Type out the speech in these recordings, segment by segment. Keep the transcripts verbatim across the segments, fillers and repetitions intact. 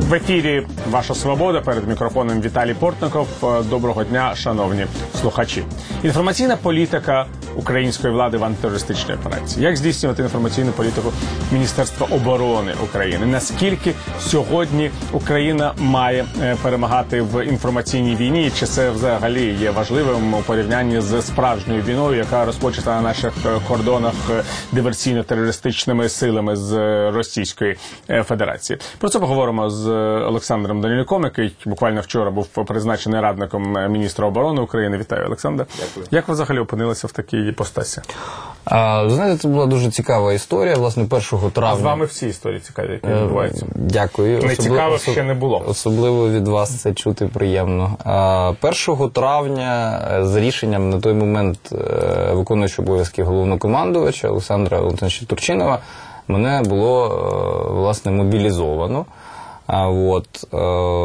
В ефірі «Ваша свобода», перед мікрофоном Віталій Портников. Доброго дня, шановні слухачі. Інформаційна політика української влади в антитерористичній операції. Як здійснювати інформаційну політику Міністерства оборони України? Наскільки сьогодні Україна має перемагати в інформаційній війні? Чи це взагалі є важливим у порівнянні з справжньою війною, яка розпочата на наших кордонах диверсійно-терористичними силами з Російської Федерації? Про це поговоримо з Олександром Данилюком, який буквально вчора був призначений радником міністра оборони України. Вітаю, Олександр. Дякую. Як ви взагалі опинилися в такій постасі? А, знаєте, це була дуже цікава історія. Власне, першого травня... А з вами всі історії цікаві, які відбуваються. Дякую. Не цікаво ще не було. Особливо від вас це чути приємно. А, першого травня за рішенням на той момент виконуючого обов'язки головнокомандувача Олександра Валентиновича Турчинова мене було, власне, мобілізовано. А, от, е,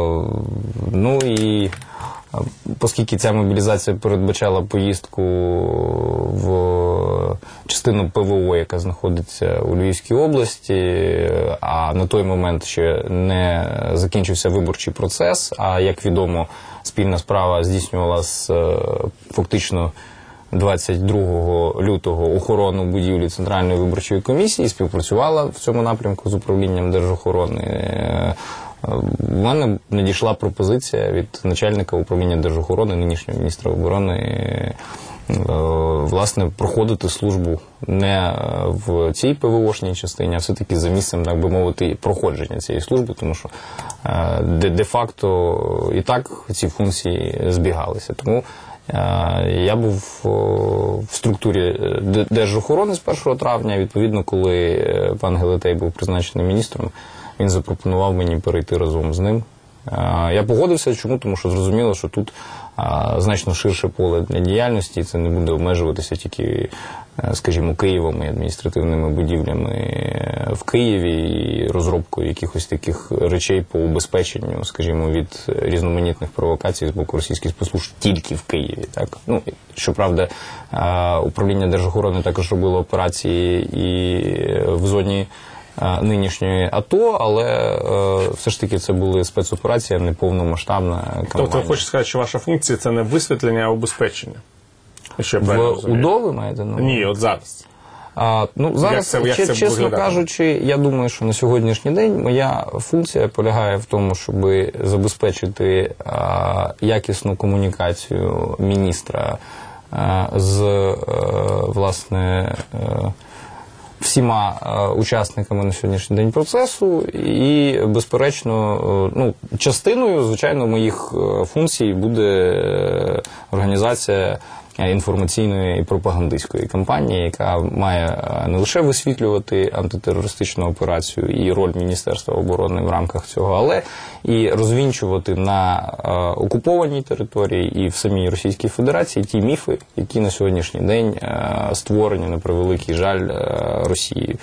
ну і оскільки ця мобілізація передбачала поїздку в частину ПВО, яка знаходиться у Львівській області, а на той момент ще не закінчився виборчий процес, а, як відомо, спільна справа здійснювалася фактично двадцять другого лютого охорону будівлі Центральної виборчої комісії, співпрацювала в цьому напрямку з управлінням Держохорони. У мене надійшла пропозиція від начальника управління Держохорони, нинішнього міністра оборони, власне, проходити службу не в цій ПВОшній частині, а все-таки за місцем, так би мовити, проходження цієї служби, тому що де-факто і так ці функції збігалися. Тому я був в структурі Держохорони з першого травня. Відповідно, коли пан Гелетей був призначений міністром, він запропонував мені перейти разом з ним. Я погодився. Чому? Тому що зрозуміло, що тут значно ширше поле для діяльності, це не буде обмежуватися тільки, скажімо, Києвом і адміністративними будівлями в Києві і розробкою якихось таких речей по убезпеченню, скажімо, від різноманітних провокацій з боку російських спецслужб тільки в Києві. Так? Ну, щоправда, управління Держохорони також робило операції і в зоні нинішньої АТО, але е, все ж таки це були спецоперації, а не повномасштабна кампанія. Тобто, ви хочете сказати, що ваша функція – це не висвітлення, а убезпечення? Що в УДО ви маєте? Ну? Ні, от зараз. А, ну, зараз, як це, як це чесно виглядає? кажучи, я думаю, що на сьогоднішній день моя функція полягає в тому, щоб забезпечити а, якісну комунікацію міністра а, з, а, власне, а, всіма учасниками на сьогоднішній день процесу, і, безперечно, ну, частиною, звичайно, моїх функцій буде організація інформаційної і пропагандистської кампанії, яка має не лише висвітлювати антитерористичну операцію і роль Міністерства оборони в рамках цього, але і розвінчувати на окупованій території і в самій Російській Федерації ті міфи, які на сьогоднішній день створені, на превеликий жаль, Росією.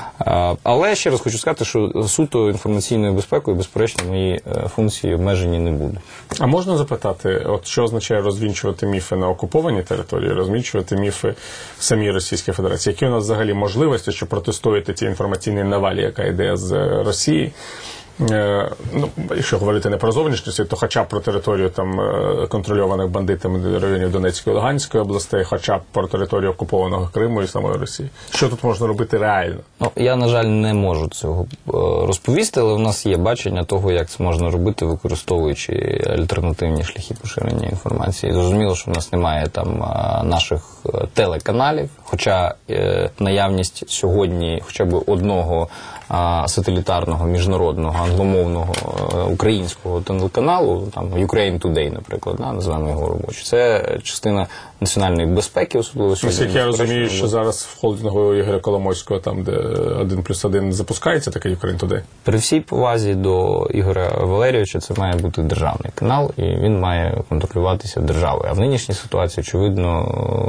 Але ще раз хочу сказати, що суто інформаційною безпекою, безперечно, мої функції обмежені не будуть. А можна запитати, от що означає розвінчувати міфи на окупованій території, розвінчувати міфи в самій Російській Федерації? Які у нас взагалі можливості, щоб протистояти цій інформаційній навалі, яка йде з Росії? Ну, якщо говорити не про зовнішній світ, то хоча б про територію там контрольованих бандитами районів Донецької і Луганської областей, хоча б про територію окупованого Криму і самої Росії. Що тут можна робити реально? Ну, я, на жаль, не можу цього розповісти, але в нас є бачення того, як це можна робити, використовуючи альтернативні шляхи поширення інформації. Зрозуміло, що в нас немає там наших телеканалів, хоча наявність сьогодні хоча б одного сателітарного, міжнародного, англомовного, українського телеканалу, там Ukraine Today, наприклад, да, називаємо його робочий. Це частина національної безпеки, особливо сьогодні. Наскільки я розумію, що зараз в холдингу Ігоря Коломойського, там, де один плюс один запускається такий Ukraine Today? При всій повазі до Ігоря Валерійовича, це має бути державний канал, і він має контролюватися державою. А в нинішній ситуації, очевидно,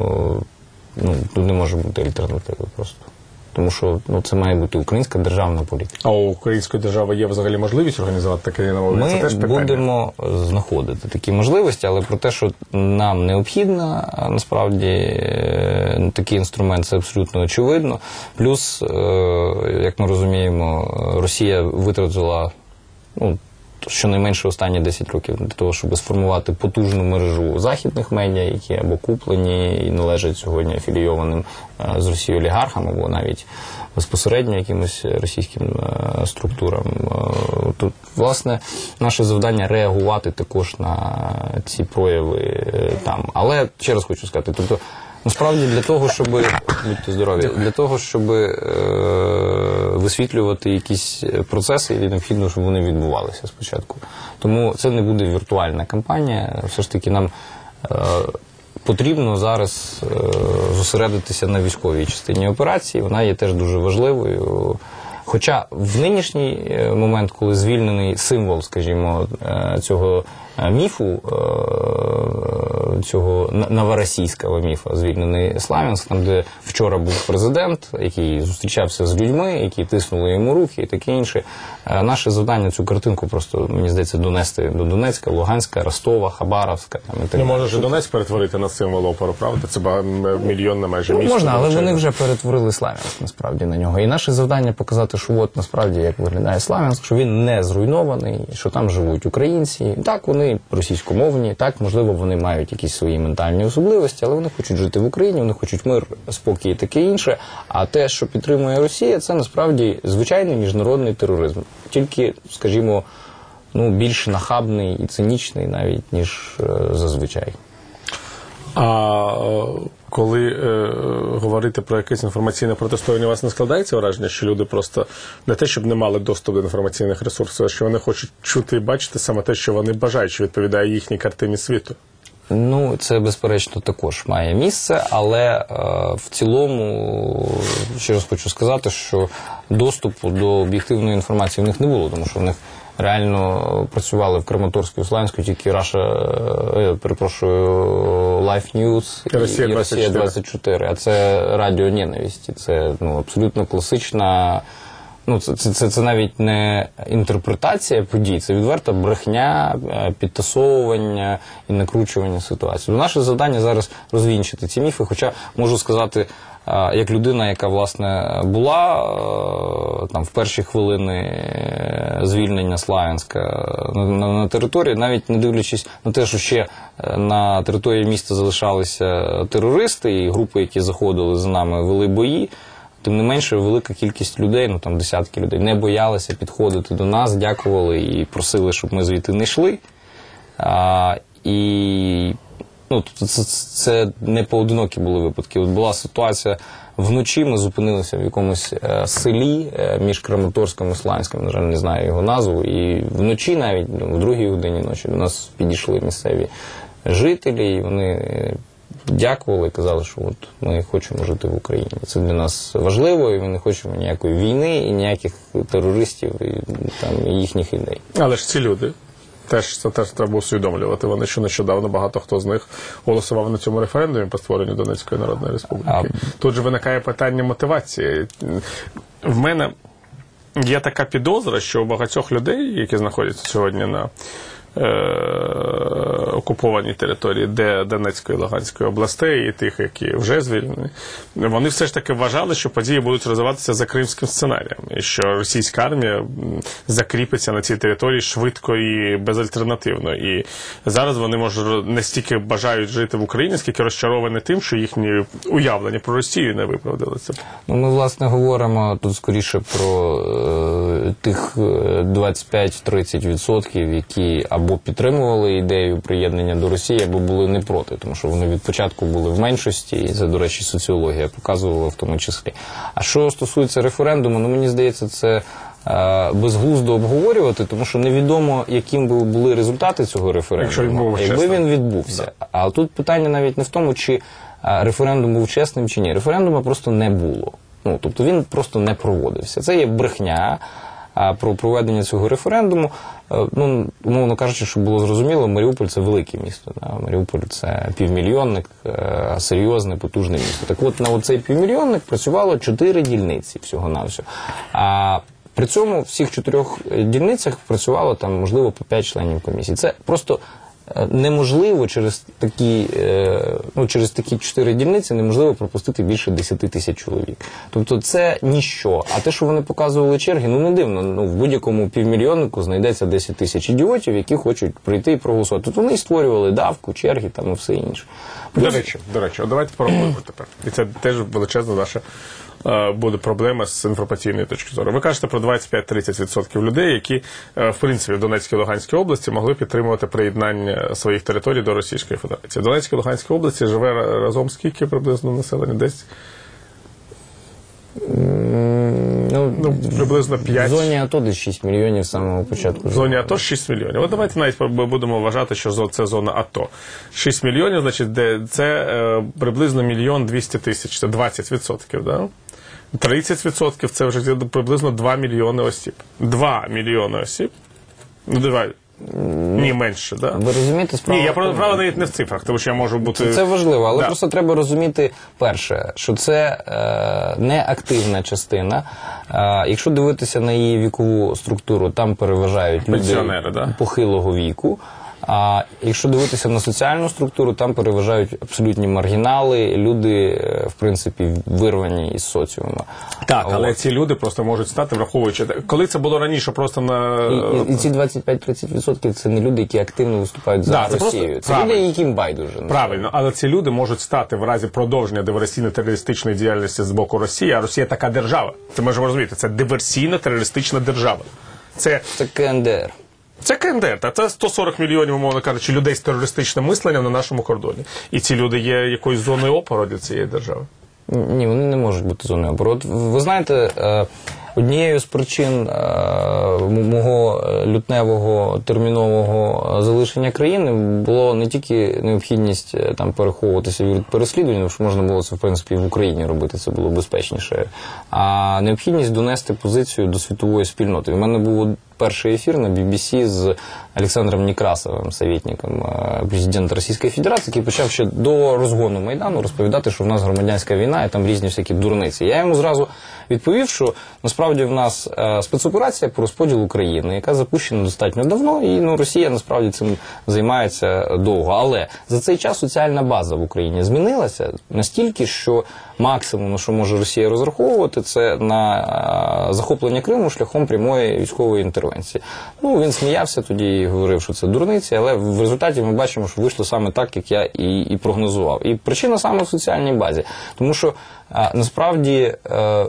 ну, тут не може бути альтернативи просто. Тому що ну, це має бути українська державна політика. А у української держави є взагалі можливість організувати таке нове? Це теж питання? Ми будемо знаходити такі можливості, але про те, що нам необхідно, насправді, такий інструмент, це абсолютно очевидно. Плюс, як ми розуміємо, Росія витратила ну, щонайменше останні десять років для того, щоб сформувати потужну мережу західних медіа, які або куплені і належать сьогодні афілійованим з Росією олігархам, або навіть безпосередньо якимось російським структурам. Тут, власне, наше завдання реагувати також на ці прояви там. Але, ще раз хочу сказати, тобто, насправді для того, щоб, будьте здорові, для того, щоб е, висвітлювати якісь процеси, необхідно, щоб вони відбувалися спочатку. Тому це не буде віртуальна кампанія. Все ж таки нам е, потрібно зараз е, зосередитися на військовій частині операції. Вона є теж дуже важливою. Хоча в нинішній момент, коли звільнений символ, скажімо, цього міфу, цього новоросійського міфа, звільнений Славянськ, там, де вчора був президент, який зустрічався з людьми, які тиснули йому руки і таке інше. Наше завдання цю картинку просто, мені здається, донести до Донецька, Луганська, Ростова, Хабаровська. Там, і так не може ж Донецьк перетворити на символ опору, правда? Це мільйонне майже місто. Можна, але вони вже перетворили Славянськ, насправді, на нього. І наше завдання показати, що от насправді як виглядає Славянськ, що він не зруйнований, що там живуть українці. Так, вони російськомовні, так, можливо, вони мають якісь свої ментальні особливості, але вони хочуть жити в Україні, вони хочуть мир, спокій і таке інше. А те, що підтримує Росія, це насправді звичайний міжнародний тероризм. Тільки, скажімо, ну, більш нахабний і цинічний навіть, ніж е, зазвичай. А коли е, говорити про якесь інформаційне протистояння, у вас не складається враження, що люди просто не те, щоб не мали доступу до інформаційних ресурсів, а що вони хочуть чути і бачити саме те, що вони бажають, що відповідає їхній картині світу? Ну, це, безперечно, також має місце, але е, в цілому, ще раз хочу сказати, що доступу до об'єктивної інформації в них не було, тому що в них реально працювали в Краматорську і Славянську тільки Раша, е, перепрошую, Life News і Росія двадцять чотири, а це радіо ненависті, це ну, абсолютно класична. Ну, це, це, це, це навіть не інтерпретація подій, це відверта брехня, підтасовування і накручування ситуації. Наше завдання зараз розвінчити ці міфи, хоча можу сказати, як людина, яка, власне, була там в перші хвилини звільнення Славянська на, на, на території, навіть не дивлячись на те, що ще на території міста залишалися терористи і групи, які заходили за нами, вели бої, тим не менше, велика кількість людей, ну там десятки людей, не боялися підходити до нас, дякували і просили, щоб ми звідти не йшли. А, і ну, це, це не поодинокі були випадки. От була ситуація вночі, ми зупинилися в якомусь е, селі е, між Краматорськом і Славянськом, на жаль, не знаю його назву, і вночі навіть, ну, в другій годині ночі до нас підійшли місцеві жителі, і вони дякували і казали, що от ми хочемо жити в Україні. Це для нас важливо, і ми не хочемо ніякої війни, і ніяких терористів, і там, і їхніх ідей. Але ж ці люди, теж, це теж треба усвідомлювати. Вони що нещодавно, багато хто з них голосував на цьому референдумі по створенню Донецької Народної Республіки. А... Тут же виникає питання мотивації. В мене є така підозра, що у багатьох людей, які знаходяться сьогодні на окупованій території, де Донецької і Луганської областей, і тих, які вже звільнені, вони все ж таки вважали, що події будуть розвиватися за кримським сценарієм, і що російська армія закріпиться на цій території швидко і безальтернативно. І зараз вони, може, не стільки бажають жити в Україні, скільки розчаровані тим, що їхні уявлення про Росію не виправдалися. Ну, ми, власне, говоримо тут скоріше про е, тих двадцять п'ять тридцять відсотків, які або підтримували ідею приєднання до Росії, або були не проти, тому що вони від початку були в меншості, і це, до речі, соціологія показувала в тому числі. А що стосується референдуму, ну, мені здається, це е, безглуздо обговорювати, тому що невідомо, яким би були результати цього референдуму, якби він відбувся. Да. А тут питання навіть не в тому, чи референдум був чесним чи ні. Референдуму просто не було. Ну, тобто він просто не проводився. Це є брехня. А про проведення цього референдуму, ну, умовно кажучи, щоб було зрозуміло, Маріуполь – це велике місто. Да? Маріуполь – це півмільйонник, серйозне, потужне місто. Так от, на оцей півмільйонник працювало чотири дільниці всього-навсього. А при цьому в всіх чотирьох дільницях працювало, там, можливо, по п'ять членів комісії. Це просто неможливо через такі, ну, через такі чотири дільниці неможливо пропустити більше десять тисяч чоловік. Тобто це ніщо. А те, що вони показували черги, ну не дивно. Ну, в будь-якому півмільйоннику знайдеться десять тисяч ідіотів, які хочуть прийти і проголосувати. Тут вони і створювали давку, черги там і все інше. До речі, до речі, давайте порахуємо тепер. І це теж величезна наша буде проблема з інформаційної точки зору. Ви кажете про двадцять п'ять - тридцять відсотків людей, які, в принципі, в Донецькій і Луганській області могли підтримувати приєднання своїх територій до Російської Федерації. В Донецькій і Луганській області живе разом скільки приблизно населення? Десь? Ну, ну, приблизно п'ять. В зоні АТО десь шість мільйонів з самого початку. В зоні АТО шість мільйонів. От давайте навіть будемо вважати, що це зона АТО. шість мільйонів, значить, де це е, приблизно мільйон двісті тисяч, це двадцять відсотків, да? тридцять відсотків це вже приблизно два мільйони осіб. два мільйони осіб. Ну, давай. Ні, менше, да? Ви розумієте, справа... Ні, я правда навіть не в цифрах, тому що я можу бути... Це, це важливо, але да. просто треба розуміти, перше, що це е, не активна частина. Е, якщо дивитися на її вікову структуру, там переважають люди да? похилого віку. А якщо дивитися на соціальну структуру, там переважають абсолютні маргінали, люди, в принципі, вирвані із соціуму. Так, але О. ці люди просто можуть стати, враховуючи... Коли це було раніше просто на... І, і, і ці двадцять п'ять - тридцять відсотків це не люди, які активно виступають за да, Росію. Це, це люди, яким байдуже. Правильно, але ці люди можуть стати в разі продовження диверсійно-терористичної діяльності з боку Росії, а Росія така держава. Це можемо розуміти, це диверсійно-терористична держава. Це... Це КНДР. Це КНДР, та це сто сорок мільйонів, умовно кажучи, людей з терористичним мисленням на нашому кордоні. І ці люди є якоюсь зоною опору для цієї держави. Ні, вони не можуть бути зоною опору. От, ви знаєте, однією з причин мого лютневого термінового залишення країни було не тільки необхідність там переховуватися від переслідування, тому що можна було це, в принципі, в Україні робити, це було безпечніше, а необхідність донести позицію до світової спільноти. У мене був перший ефір на бі бі сі з Олександром Некрасовим, советником президента Російської Федерації, який почав ще до розгону Майдану розповідати, що в нас громадянська війна і там різні всякі дурниці. Я йому зразу відповів, що насправді в нас спецоперація по розподілу України, яка запущена достатньо давно, і ну, Росія насправді цим займається довго. Але за цей час соціальна база в Україні змінилася настільки, що максимум, на що може Росія розраховувати, це на захоплення Криму шляхом прямої військової інтервенції. Ну, він сміявся тоді і говорив, що це дурниці, але в результаті ми бачимо, що вийшло саме так, як я і, і прогнозував. І причина саме в соціальній базі. Тому що, а, насправді, а,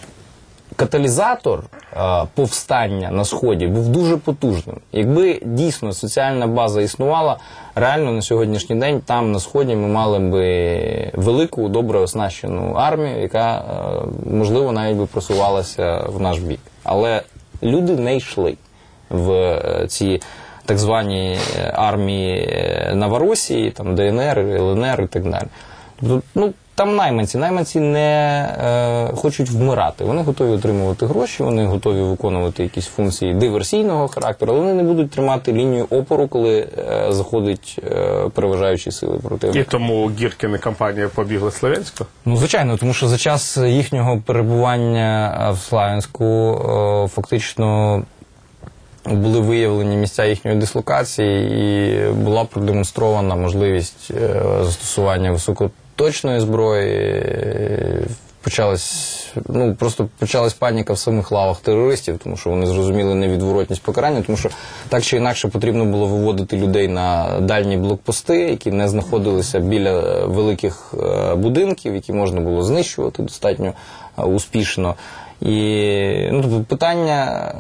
каталізатор а, повстання на Сході був дуже потужним. Якби дійсно соціальна база існувала, реально на сьогоднішній день там на Сході ми мали би велику, добре оснащену армію, яка, можливо, навіть би просувалася в наш бік. Але люди не йшли в ці так звані армії Новоросії, там Де Ен Ер, Ел Ен Ер і так далі. Тобто, ну, там найманці. Найманці не е, хочуть вмирати. Вони готові отримувати гроші, вони готові виконувати якісь функції диверсійного характеру, але вони не будуть тримати лінію опору, коли е, заходить е, переважаючі сили противника. І тому Гіркін і компанія побігли в Слов'янську? Ну, звичайно, тому що за час їхнього перебування в Слов'янську е, фактично були виявлені місця їхньої дислокації і була продемонстрована можливість е, застосування високоточної зброї. Почалась, ну, просто почалась паніка в самих лавах терористів, тому що вони зрозуміли невідворотність покарання, тому що так чи інакше потрібно було виводити людей на дальні блокпости, які не знаходилися біля великих будинків, які можна було знищувати достатньо успішно. І ну, питання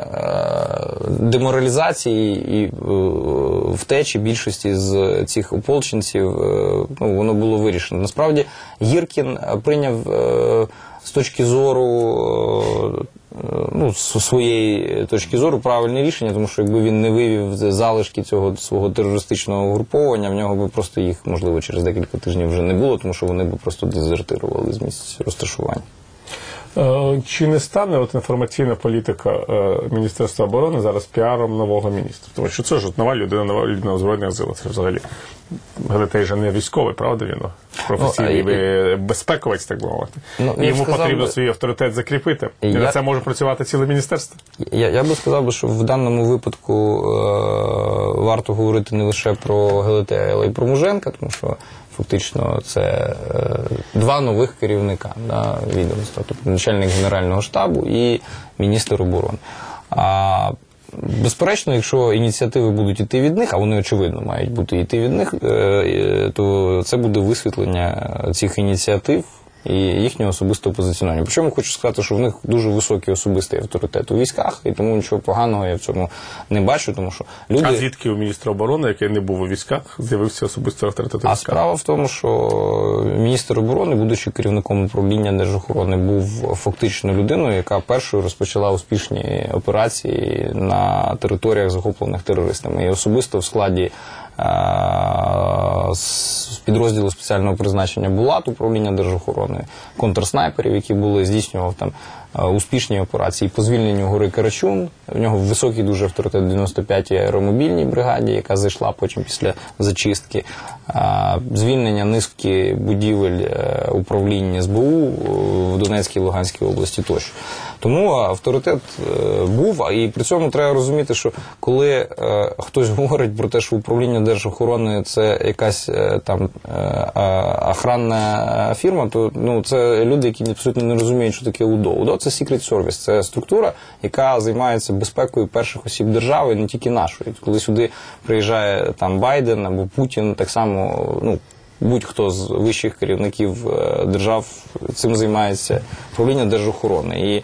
деморалізації і втечі більшості з цих ополченців, ну, воно було вирішено. Насправді Гіркін прийняв з точки зору, ну, з своєї точки зору правильне рішення, тому що якби він не вивів залишки цього свого терористичного угруповання, в нього би просто їх, можливо, через декілька тижнів вже не було, тому що вони би просто дезертирували з місць розташування. Е, Чи не стане от інформаційна політика е, Міністерства оборони зараз піаром нового міністра? Тому що це ж от нова людина, нова людина у Збройних силах. Це взагалі Гелетей же не військовий, правда він? Професійний Ну, а, безпековець, так би мовити. Ну, І йому сказав потрібно би- свій авторитет закріпити. І Я- на це може працювати ціле міністерство. Я, я би сказав, би, що в даному випадку е, варто говорити не лише про Гелетея, але й про Муженка, тому що фактично це е, два нових керівника да, відомства, тобто начальник Генерального штабу і міністр оборони. А безперечно, якщо ініціативи будуть йти від них, а вони, очевидно, мають бути йти від них, е, то це буде висвітлення цих ініціатив і їхнього особистого позиціонування. Причому хочу сказати, що в них дуже високий особистий авторитет у військах, і тому нічого поганого я в цьому не бачу, тому що люди... А звідки у міністра оборони, який не був у військах, з'явився особистий авторитет у А військах? справа в тому, що міністр оборони, будучи керівником управління держохорони, був фактично людиною, яка першою розпочала успішні операції на територіях, захоплених терористами. І особисто в складі з підрозділу спеціального призначення Булат, управління держохорони, контрснайперів, які були, здійснював там успішні операції по звільненню гори Карачун. В нього високий дуже авторитет в дев'яносто п'ятій аеромобільній бригаді, яка зайшла потім після зачистки. Звільнення низки будівель управління ес бе у в Донецькій і Луганській області тощо. Тому авторитет був, і при цьому треба розуміти, що коли хтось говорить про те, що управління держохорони це якась там охранна фірма, то ну, це люди, які абсолютно не розуміють, що таке УДО. УДО – це Secret Service, це структура, яка займається безпекою перших осіб держави, не тільки нашої. Коли сюди приїжджає там Байден або Путін, так само, ну, будь-хто з вищих керівників держав цим займається управління держохорони. І,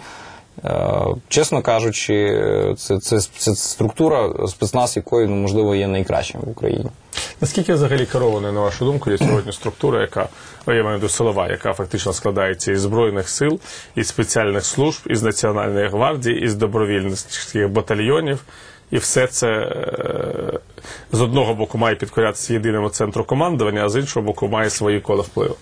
чесно кажучи, це, це, це структура, спецназ якої, ну, можливо, є найкращим в Україні. Наскільки взагалі керованою, на вашу думку, є сьогодні структура, яка, я маю на увазі силова, яка фактично складається із Збройних сил, із спеціальних служб, із Національної гвардії, із добровільних батальйонів, і все це е, з одного боку має підкорятися єдиному центру командування, а з іншого боку має свої кола впливу.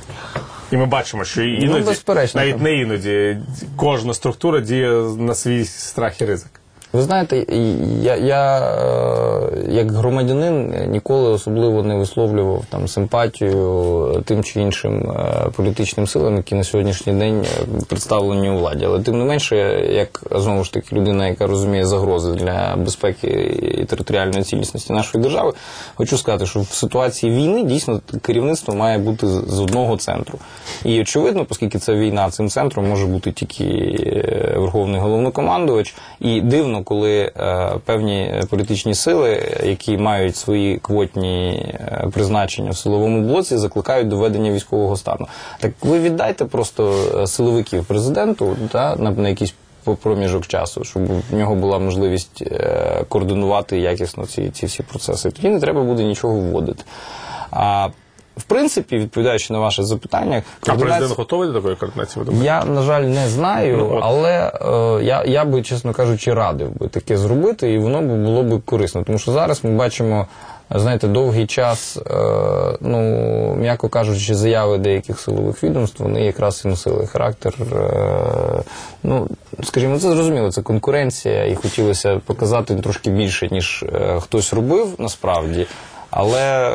І ми бачимо, що іноді, ну, навіть не іноді, кожна структура діє на свій страх і ризик. Ви знаєте, я, я як громадянин ніколи особливо не висловлював там симпатію тим чи іншим політичним силам, які на сьогоднішній день представлені у владі. Але тим не менше, як, знову ж таки, людина, яка розуміє загрози для безпеки і територіальної цілісності нашої держави, хочу сказати, що в ситуації війни дійсно керівництво має бути з одного центру. І очевидно, оскільки це війна, цим центром може бути тільки Верховний Головнокомандувач. І дивно, коли е, певні політичні сили, які мають свої квотні е, призначення в силовому блоці, закликають до введення військового стану. Так ви віддайте просто силовиків президенту, да, на, на якийсь проміжок часу, щоб в нього була можливість е, координувати якісно ці, ці всі процеси. Тоді не треба буде нічого вводити. А в принципі, відповідаючи на ваше запитання... А президент готовий до такої координації? Я, на жаль, не знаю, ну, але е, я, я би, чесно кажучи, радив би таке зробити, і воно б було б корисно. Тому що зараз ми бачимо, знаєте, довгий час, е, ну, м'яко кажучи, заяви деяких силових відомств, вони якраз і носили характер, е, ну, скажімо, це зрозуміло, це конкуренція, і хотілося показати трошки більше, ніж е, хтось робив, насправді. Але,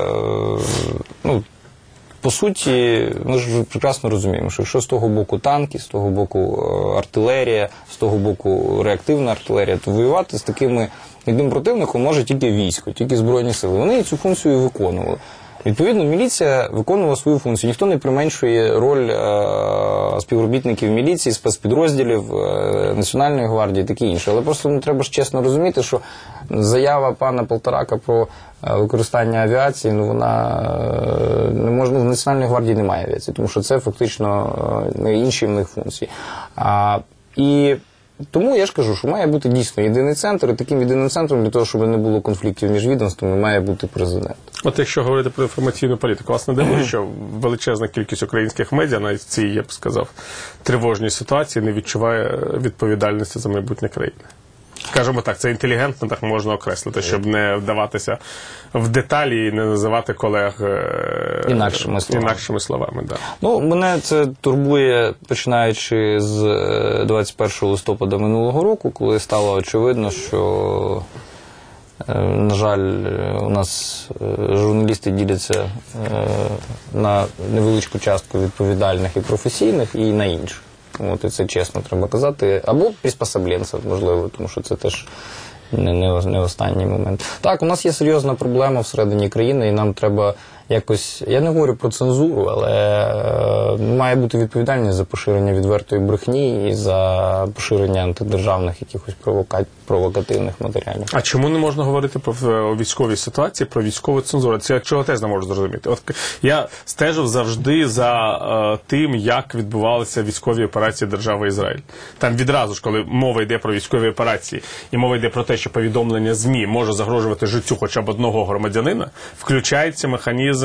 ну, по суті, ми ж прекрасно розуміємо, що якщо з того боку танки, з того боку артилерія, з того боку реактивна артилерія, то воювати з такими одним противником може тільки військо, тільки Збройні сили. Вони цю функцію виконували. Відповідно, міліція виконувала свою функцію. Ніхто не применшує роль е, співробітників міліції, спецпідрозділів, е, Національної гвардії і таке інше. Але просто ну, треба ж чесно розуміти, що заява пана Полторака про е, використання авіації, ну вона е, не можна, в Національній гвардії немає авіації, тому що це фактично е, інші в них функції. А, і тому я ж кажу, що має бути дійсно єдиний центр, і таким єдиним центром для того, щоб не було конфліктів між відомствами, має бути президент. От якщо говорити про інформаційну політику, вас не дивує, що величезна кількість українських медіа, навіть в цій, я б сказав, тривожній ситуації не відчуває відповідальності за майбутнє країни? Скажімо так, це інтелігентно так можна окреслити, щоб не вдаватися в деталі і не називати колег е, Інакшими словами. інакшими словами. Да. Ну, мене це турбує, починаючи з двадцять першого листопада минулого року, коли стало очевидно, що, е, на жаль, у нас е, журналісти діляться е, на невеличку частку відповідальних і професійних, і на інших. От, і це чесно треба казати. Або приспособленців, можливо, тому що це теж не, не, не останній момент. Так, у нас є серйозна проблема всередині країни, і нам треба якось, я не говорю про цензуру, але е, має бути відповідальність за поширення відвертої брехні і за поширення антидержавних якихось провока... провокативних матеріалів. А чому не можна говорити про в військовій ситуації, про військову цензуру? Це я чого теж не можу зрозуміти. От я стежив завжди за е, тим, як відбувалися військові операції держави Ізраїль. Там відразу ж, коли мова йде про військові операції, і мова йде про те, що повідомлення ЗМІ може загрожувати життю хоча б одного громадянина, включається механізм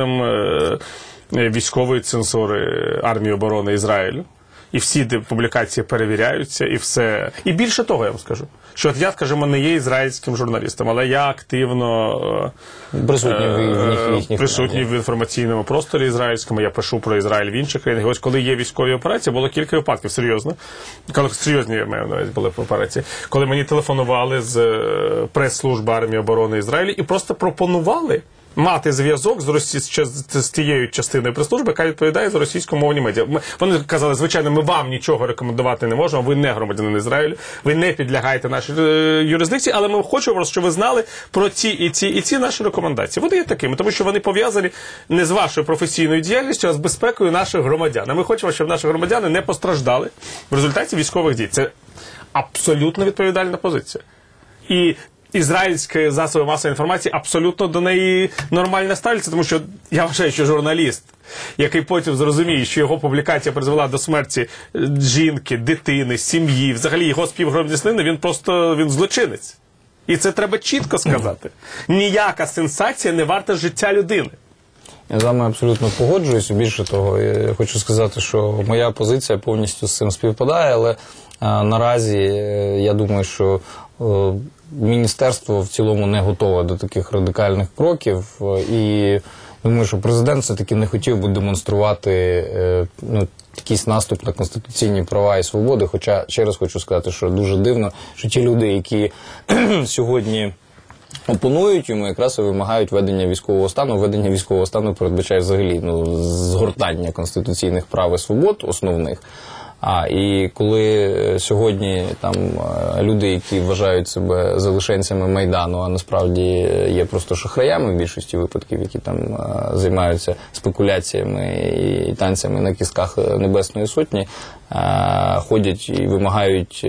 військової цензури армії оборони Ізраїлю. І всі публікації перевіряються, і все. І більше того, я вам скажу, що от я, скажімо, не є ізраїльським журналістом, але я активно присутній в, їхніх присутній в інформаційному просторі ізраїльському, я пишу про Ізраїль в інших країнах. І ось коли є військові операції, було кілька випадків, серйозно, коли серйозні, я маю на увазі, були операції, коли мені телефонували з прес-служби армії оборони Ізраїлю і просто пропонували мати зв'язок з, росі... з тією частиною прес-служби, яка відповідає за російськомовні медіа. Вони казали, звичайно, ми вам нічого рекомендувати не можемо, ви не громадянин Ізраїлю, ви не підлягаєте нашій е, юрисдикції, але ми хочемо, щоб ви знали про ці і ці і ці наші рекомендації. Вони є такими, тому що вони пов'язані не з вашою професійною діяльністю, а з безпекою наших громадян. А ми хочемо, щоб наші громадяни не постраждали в результаті військових дій. Це абсолютно відповідальна позиція. І ізраїльські засоби масової інформації абсолютно до неї нормально ставляться, тому що я вважаю, що журналіст, який потім зрозуміє, що його публікація призвела до смерті жінки, дитини, сім'ї, взагалі його співгромадянина, він просто він злочинець. І це треба чітко сказати. Ніяка сенсація не варта життя людини. Я з вами абсолютно погоджуюсь. Більше того, я хочу сказати, що моя позиція повністю з цим співпадає, але а, наразі я думаю, що а, міністерство в цілому не готове до таких радикальних кроків, і думаю, що президент все-таки не хотів би демонструвати ну, якийсь наступ на конституційні права і свободи, хоча, ще раз хочу сказати, що дуже дивно, що ті люди, які сьогодні опонують йому, якраз і вимагають введення військового стану. Введення військового стану передбачає взагалі ну, згортання конституційних прав і свобод основних. А і коли сьогодні там люди, які вважають себе залишенцями Майдану, а насправді є просто шахраями в більшості випадків, які там займаються спекуляціями і танцями на кістках Небесної Сотні, ходять і вимагають,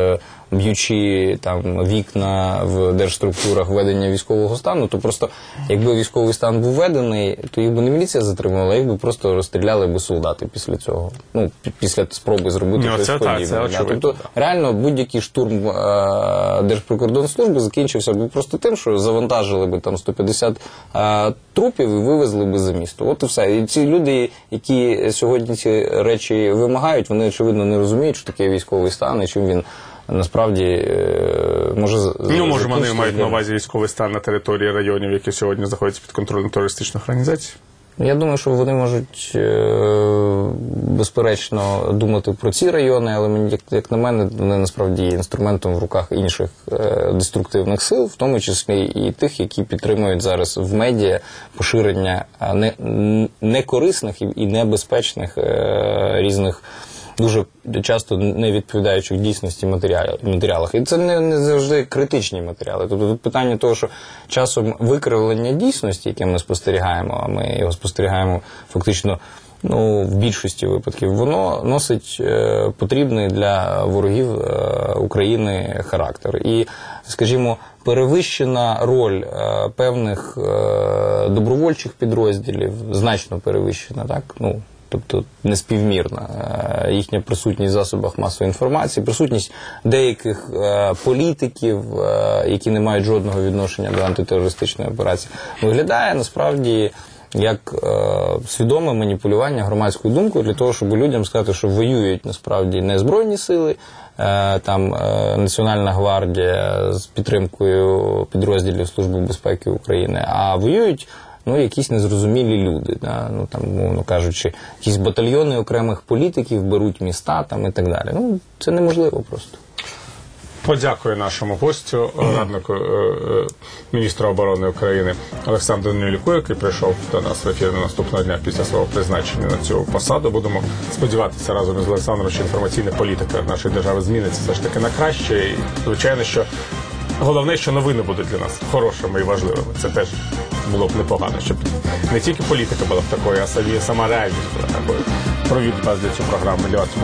б'ючи там вікна в держструктурах введення військового стану, то просто якби військовий стан був введений, то їх би не міліція затримувала, їх би просто розстріляли би солдати після цього. Ну, після спроби зробити ну, щось це подібне. Так, це тобто, так. Реально, будь-який штурм е- Держприкордонслужби закінчився б просто тим, що завантажили би там сто п'ятдесят е- трупів і вивезли би за місто. От і все. І ці люди, які сьогодні ці речі вимагають, вони, очевидно, не розуміють, що таке військовий стан і чим він насправді може... Ну, може, вони мають на увазі військовий стан на території районів, які сьогодні знаходяться під контролем терористичних організацій? Я думаю, що вони можуть, безперечно, думати про ці райони, але, мені, як на мене, вони насправді є інструментом в руках інших деструктивних сил, в тому числі і тих, які підтримують зараз в медіа поширення некорисних і небезпечних різних, дуже часто не відповідаючих дійсності матеріалах. І це не, не завжди критичні матеріали. Тобто тут питання того, що часом викривлення дійсності, яке ми спостерігаємо, а ми його спостерігаємо фактично ну, в більшості випадків, воно носить е, потрібний для ворогів е, України характер. І, скажімо, перевищена роль е, певних е, добровольчих підрозділів, значно перевищена, так, ну, тобто неспівмірна їхня присутність в засобах масової інформації, присутність деяких е, політиків, е, які не мають жодного відношення до антитерористичної операції, виглядає насправді як е, свідоме маніпулювання громадською думкою для того, щоб людям сказати, що воюють насправді не Збройні сили, е, там е, Національна гвардія з підтримкою підрозділів Служби безпеки України, а воюють ну, якісь незрозумілі люди, да? Ну, там, мовно кажучи, якісь батальйони окремих політиків беруть міста там, і так далі. Ну, це неможливо просто. Подякую нашому гостю, раднику е, е, міністра оборони України Олександру Данилюку, який прийшов до нас в ефір наступного дня після свого призначення на цю посаду. Будемо сподіватися разом із Олександром, що інформаційна політика нашої держави зміниться все ж таки на краще. І, звичайно, що головне, що новини будуть для нас хорошими і важливими. Це теж було б непогано, щоб не тільки політика була б такою, а самі, сама реальність була такою. Провід вас для цю програму. Для вас